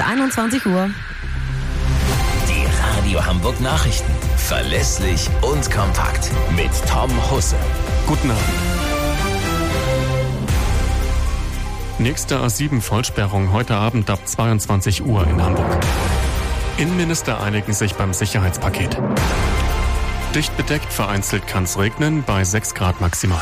21 Uhr. Die Radio Hamburg Nachrichten. Verlässlich und kompakt. Mit Tom Husse. Guten Abend. Nächste A7-Vollsperrung heute Abend ab 22 Uhr in Hamburg. Innenminister einigen sich beim Sicherheitspaket. Dicht bedeckt, vereinzelt kann es regnen, bei 6 Grad maximal.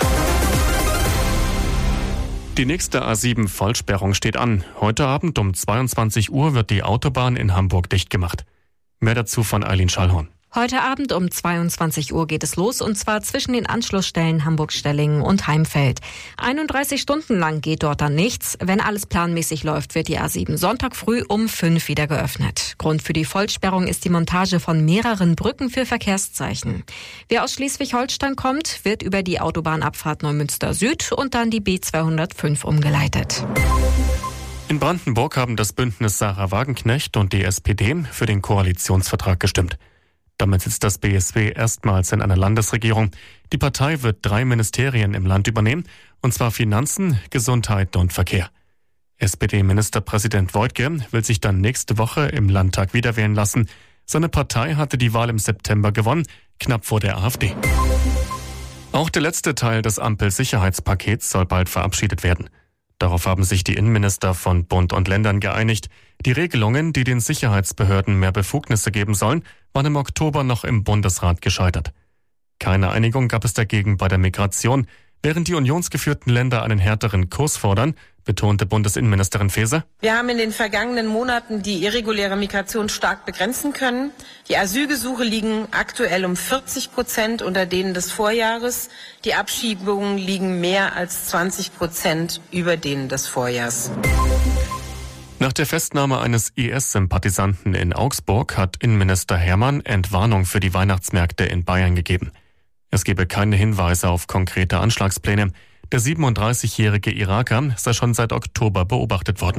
Die nächste A7-Vollsperrung steht an. Heute Abend um 22 Uhr wird die Autobahn in Hamburg dicht gemacht. Mehr dazu von Eileen Schallhorn. Heute Abend um 22 Uhr geht es los, und zwar zwischen den Anschlussstellen Hamburg-Stellingen und Heimfeld. 31 Stunden lang geht dort dann nichts. Wenn alles planmäßig läuft, wird die A7 Sonntag früh um 5 wieder geöffnet. Grund für die Vollsperrung ist die Montage von mehreren Brücken für Verkehrszeichen. Wer aus Schleswig-Holstein kommt, wird über die Autobahnabfahrt Neumünster Süd und dann die B205 umgeleitet. In Brandenburg haben das Bündnis Sarah Wagenknecht und die SPD für den Koalitionsvertrag gestimmt. Damit sitzt das BSW erstmals in einer Landesregierung. Die Partei wird 3 Ministerien im Land übernehmen, und zwar Finanzen, Gesundheit und Verkehr. SPD-Ministerpräsident Woidke will sich dann nächste Woche im Landtag wiederwählen lassen. Seine Partei hatte die Wahl im September gewonnen, knapp vor der AfD. Auch der letzte Teil des Ampel-Sicherheitspakets soll bald verabschiedet werden. Darauf haben sich die Innenminister von Bund und Ländern geeinigt. Die Regelungen, die den Sicherheitsbehörden mehr Befugnisse geben sollen, waren im Oktober noch im Bundesrat gescheitert. Keine Einigung gab es dagegen bei der Migration. Während die unionsgeführten Länder einen härteren Kurs fordern, betonte Bundesinnenministerin Faeser: Wir haben in den vergangenen Monaten die irreguläre Migration stark begrenzen können. Die Asylgesuche liegen aktuell um 40% unter denen des Vorjahres. Die Abschiebungen liegen mehr als 20% über denen des Vorjahrs. Nach der Festnahme eines IS-Sympathisanten in Augsburg hat Innenminister Hermann Entwarnung für die Weihnachtsmärkte in Bayern gegeben. Es gebe keine Hinweise auf konkrete Anschlagspläne. Der 37-jährige Iraker sei schon seit Oktober beobachtet worden.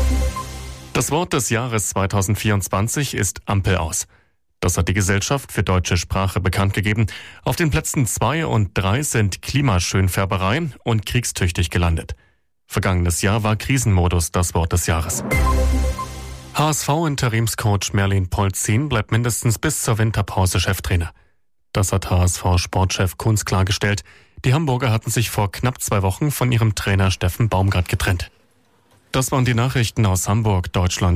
Das Wort des Jahres 2024 ist Ampel aus. Das hat die Gesellschaft für deutsche Sprache bekannt gegeben. Auf den Plätzen 2 und 3 sind Klimaschönfärberei und kriegstüchtig gelandet. Vergangenes Jahr war Krisenmodus das Wort des Jahres. HSV-Interimscoach Merlin Polzin bleibt mindestens bis zur Winterpause Cheftrainer. Das hat HSV-Sportchef Kunz klargestellt. Die Hamburger hatten sich vor knapp 2 Wochen von ihrem Trainer Steffen Baumgart getrennt. Das waren die Nachrichten aus Hamburg, Deutschland.